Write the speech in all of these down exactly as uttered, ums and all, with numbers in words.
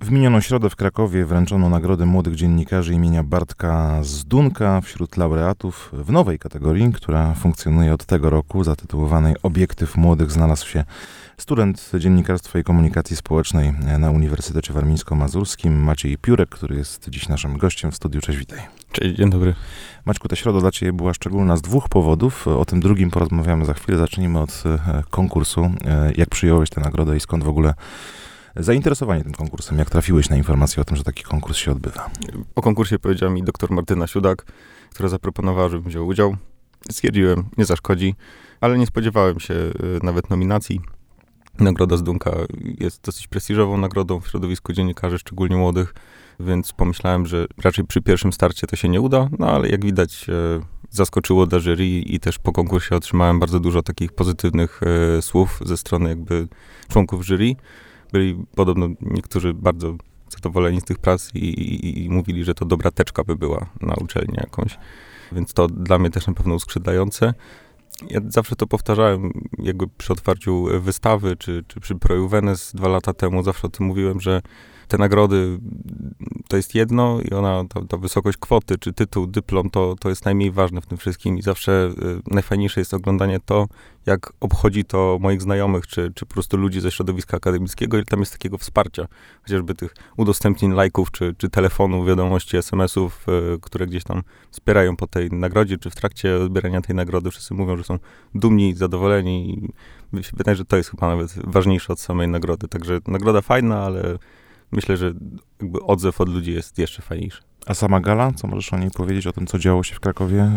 W minioną środę w Krakowie wręczono nagrodę młodych dziennikarzy imienia Bartka Zdunka wśród laureatów w nowej kategorii, która funkcjonuje od tego roku, zatytułowanej Obiektyw Młodych. Znalazł się student dziennikarstwa i komunikacji społecznej na Uniwersytecie Warmińsko-Mazurskim Maciej Piórek, który jest dziś naszym gościem w studiu. Cześć, witaj. Cześć, dzień dobry. Maćku, ta środa dla Ciebie była szczególna z dwóch powodów. O tym drugim porozmawiamy za chwilę. Zacznijmy od konkursu. Jak przyjąłeś tę nagrodę i skąd w ogóle zainteresowanie tym konkursem? Jak trafiłeś na informację o tym, że taki konkurs się odbywa? O konkursie powiedziała mi doktor Martyna Siudak, która zaproponowała, żebym wziął udział. Stwierdziłem, nie zaszkodzi, ale nie spodziewałem się nawet nominacji. Nagroda Zdunka jest dosyć prestiżową nagrodą w środowisku dziennikarzy, szczególnie młodych, więc pomyślałem, że raczej przy pierwszym starcie to się nie uda, no ale jak widać zaskoczyło dla jury i też po konkursie otrzymałem bardzo dużo takich pozytywnych słów ze strony jakby członków jury. Byli podobno niektórzy bardzo zadowoleni z tych prac i, i, i mówili, że to dobra teczka by była na uczelni jakąś. Więc to dla mnie też na pewno uskrzydlające. Ja zawsze to powtarzałem, jakby przy otwarciu wystawy, czy, czy przy Pro Juvenes dwa lata temu, zawsze o tym mówiłem, że te nagrody to jest jedno i ona, ta, ta wysokość kwoty, czy tytuł, dyplom, to, to jest najmniej ważne w tym wszystkim i zawsze y, najfajniejsze jest oglądanie to, jak obchodzi to moich znajomych, czy, czy po prostu ludzi ze środowiska akademickiego, ile tam jest takiego wsparcia, chociażby tych udostępnień, lajków, czy, czy telefonów, wiadomości, es em esów, y, które gdzieś tam wspierają po tej nagrodzie, czy w trakcie odbierania tej nagrody. Wszyscy mówią, że są dumni, zadowoleni i mi się wydaje, że to jest chyba nawet ważniejsze od samej nagrody. Także nagroda fajna, ale myślę, że jakby odzew od ludzi jest jeszcze fajniejszy. A sama gala? Co możesz o niej powiedzieć, o tym, co działo się w Krakowie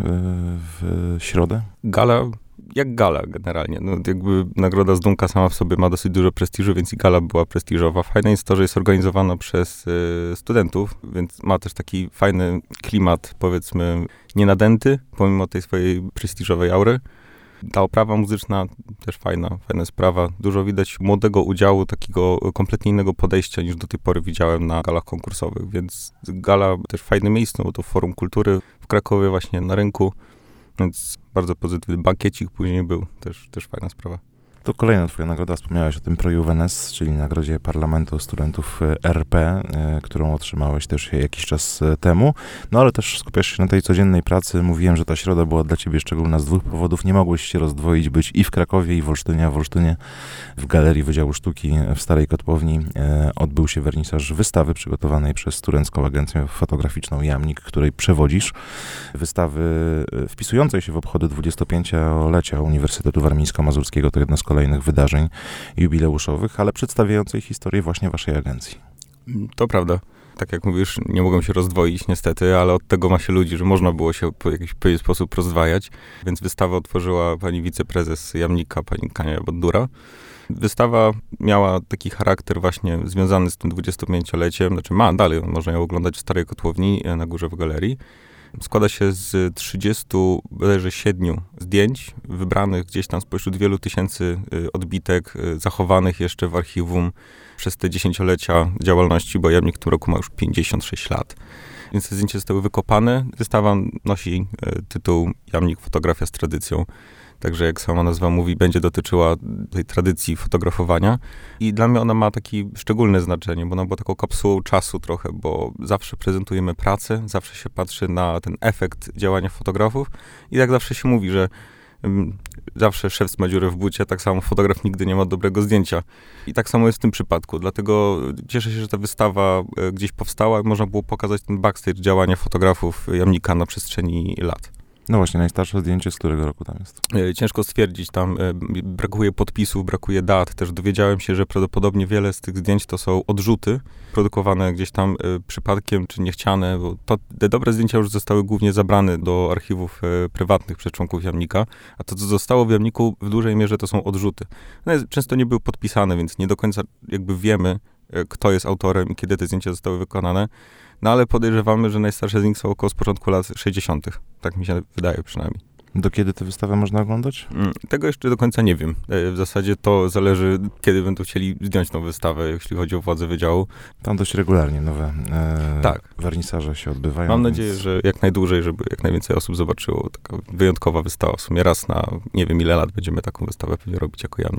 w środę? Gala, jak gala generalnie. No, jakby nagroda Zdunka sama w sobie ma dosyć dużo prestiżu, więc i gala była prestiżowa. Fajne jest to, że jest organizowana przez y, studentów, więc ma też taki fajny klimat, powiedzmy, nienadęty, pomimo tej swojej prestiżowej aury. Ta oprawa muzyczna też fajna, fajna sprawa. Dużo widać młodego udziału, takiego kompletnie innego podejścia niż do tej pory widziałem na galach konkursowych, więc gala też fajne miejsce, bo to Forum Kultury w Krakowie właśnie na rynku, więc bardzo pozytywny bankiecik później był, też, też fajna sprawa. To kolejna twoja nagroda, wspomniałeś o tym Pro Juvenes, czyli nagrodzie Parlamentu Studentów er pe, którą otrzymałeś też jakiś czas temu. No ale też skupiasz się na tej codziennej pracy. Mówiłem, że ta środa była dla ciebie szczególna z dwóch powodów. Nie mogłeś się rozdwoić, być i w Krakowie, i w Olsztynie. A w Olsztynie w Galerii Wydziału Sztuki w Starej Kotłowni odbył się wernisaż wystawy przygotowanej przez Studencką Agencję Fotograficzną Jamnik, której przewodzisz. Wystawy wpisującej się w obchody dwudziestopięciolecia Uniwersytetu Warmińsko-Mazurskiego. To jedna z kolejnych wydarzeń jubileuszowych, ale przedstawiającej historię właśnie waszej agencji. To prawda. Tak jak mówisz, nie mogą się rozdwoić niestety, ale od tego ma się ludzi, że można było się w jakiś pewien sposób rozdwajać. Więc wystawę otworzyła pani wiceprezes Jamnika, pani Kania Bondura. Wystawa miała taki charakter właśnie związany z tym dwudziestopięcioleciem, znaczy ma dalej, można ją oglądać w Starej Kotłowni na górze w galerii. Składa się z trzydziestu, bodajże siedmiu zdjęć, wybranych gdzieś tam spośród wielu tysięcy odbitek, zachowanych jeszcze w archiwum przez te dziesięciolecia działalności, bo Jamnik w tym roku ma już pięćdziesiąt sześć lat. Więc te zdjęcia zostały wykopane. Wystawa nosi tytuł Jamnik fotografia z tradycją. Także jak sama nazwa mówi, będzie dotyczyła tej tradycji fotografowania. I dla mnie ona ma takie szczególne znaczenie, bo ona była taką kapsułą czasu trochę, bo zawsze prezentujemy pracę, zawsze się patrzy na ten efekt działania fotografów i tak zawsze się mówi, że um, zawsze szewc ma dziurę w bucie, tak samo fotograf nigdy nie ma dobrego zdjęcia. I tak samo jest w tym przypadku. Dlatego cieszę się, że ta wystawa gdzieś powstała i można było pokazać ten backstage działania fotografów Jamnika na przestrzeni lat. No właśnie, najstarsze zdjęcie z którego roku tam jest? Ciężko stwierdzić, tam brakuje podpisów, brakuje dat. Też dowiedziałem się, że prawdopodobnie wiele z tych zdjęć to są odrzuty, produkowane gdzieś tam przypadkiem, czy niechciane, bo to, te dobre zdjęcia już zostały głównie zabrane do archiwów prywatnych przez członków Jamnika, a to, co zostało w Jamniku, w dużej mierze to są odrzuty. One często nie były podpisane, więc nie do końca jakby wiemy, kto jest autorem i kiedy te zdjęcia zostały wykonane. No ale podejrzewamy, że najstarsze z nich są około z początku lat sześćdziesiątych. Tak mi się wydaje przynajmniej. Do kiedy tę wystawę można oglądać? Tego jeszcze do końca nie wiem. W zasadzie to zależy, kiedy będą chcieli zdjąć tą wystawę, jeśli chodzi o władzę wydziału. Tam dość regularnie nowe e, tak. wernisaże się odbywają. Mam więc... nadzieję, że jak najdłużej, żeby jak najwięcej osób zobaczyło. Taka wyjątkowa wystawa. W sumie raz na nie wiem ile lat będziemy taką wystawę pewnie robić jako Jamnik.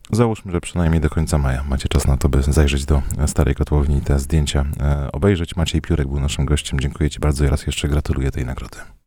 Załóżmy, że przynajmniej do końca maja macie czas na to, by zajrzeć do Starej Kotłowni i te zdjęcia e, obejrzeć. Maciej Piórek był naszym gościem. Dziękuję Ci bardzo i raz jeszcze gratuluję tej nagrody.